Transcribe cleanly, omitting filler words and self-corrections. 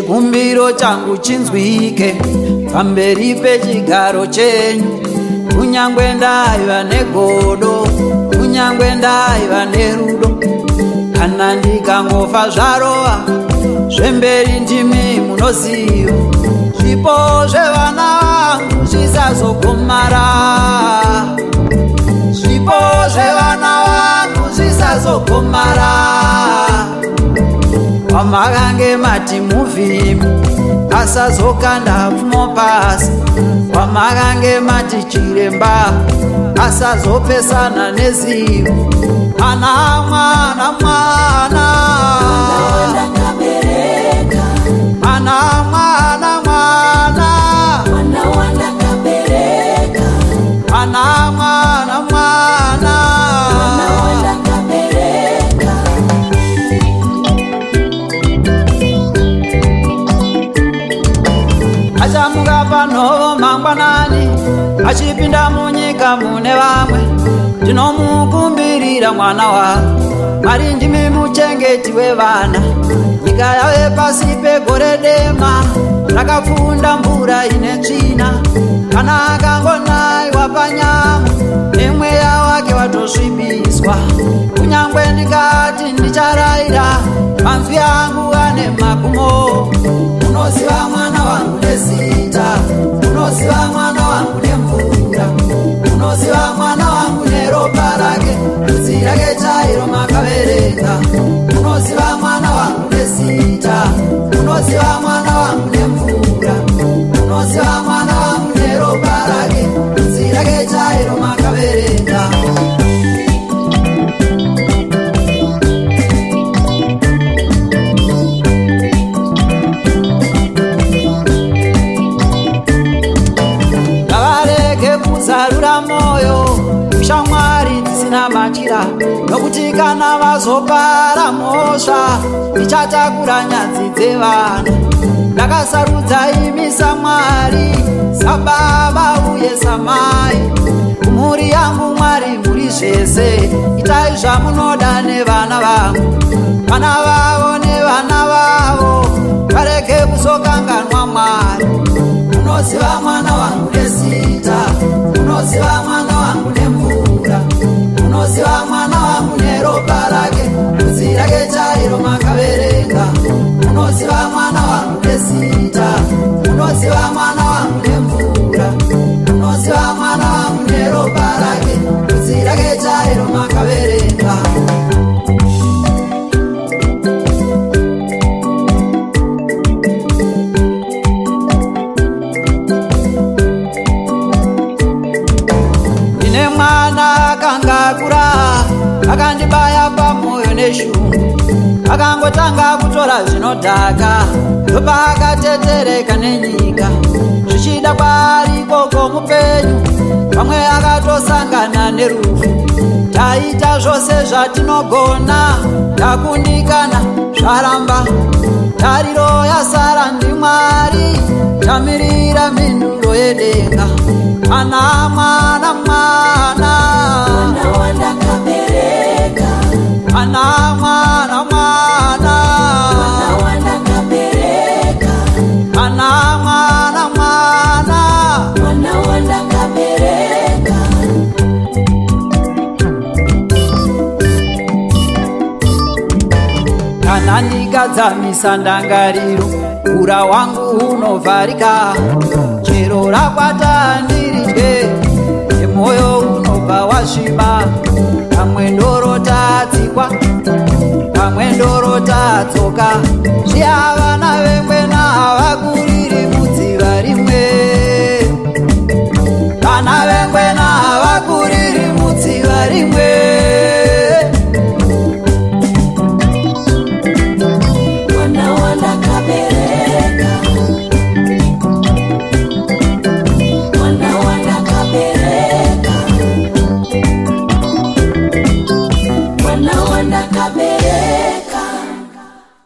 chikumbiro changu chinzwike pamberi pechigaro chenyu. Kunyangwe ndaiva negodo, kunyangwe ndaiva nerudo, kana ndikangofa zvarova zvemberi ndimi munoziva. Zvipo zvevana vangu zvisazogomara, zvipo zvevana vangu zvisazogomara. Wamakange mati muvhimi asazokanda pfumo pasi, wamakange mati chiremba asazopesana nezivo. Mwana mwana mwana mwana mwana mwana mwana mwana mwana achamuka panhovo mangwanani achipinda munyika mune vamwe. Ndinomukumbirira mwana wangu, Mwari ndimi muchengeti wevana. Nyika yave pasi pegore dema, rakapfunda mvura ine tsvina. Kana akangonaiwa panyama, nemweya wake watosvibiswa. Kunyangwe ndikati ndicharayira, manzwi angu ane magumo. Unoziva mwana wangu nezita, unoziva mwana wangu nemvura, unoziva mwana wangu neropa rake, bvudzi rake chairo makaverenga. Unoziva mwana wangu nezita, unoziva mwana wangu nemvura, unoziva mwana wangu neropa rake, bvudzi rake chairo makaverenga. Zarura moyo shamwari dzisina machira, nokuti kana vazopara mhosva ichatakura nyadzi dzevana. Ndakasarudza imi saMwari, sababa uye samai. Kumhuri yangu Mwari muri zvese, itai zvamunoda nevana vangu. Vana vavo nevana vavo varege kuzokanganwa Mwari. Unoziva mwana wangu nezita, unoziva mwana wangu nemvura, unoziva mwana wangu neropa rake, bvudzi rake chairo makaverenga. Unoziva mwana wangu nezita, unoziva mwana wangu nemvura, unoziva mwana wangu neropa rake, bvudzi rake chairo makaverenga. Akangakura akandibaya pamoyo neshungu, akangotanga kutora zvinodhaka, ndopa akatetereka nenyika. Zvichida kwari koko mupenyu, pamwe akatosangana nerufu. Taita zvose zvatinogona, takundikana zvaramba. Tariro yasara ndiMwari, tamirira mhinduro yedenga. Mwana mwana mwana wandakabereka, mwana mwana mwana wandakabereka, mwana mwana mwana wandakabereka. Kana ndikadzamisa ndangariro, ura wangu unovharika. Chero rakwata ndiridye, nemoyo unobva wasviba. Pamwe ndorota tsikwa, pamwe ndorota tsoka. Zviya vana vemwe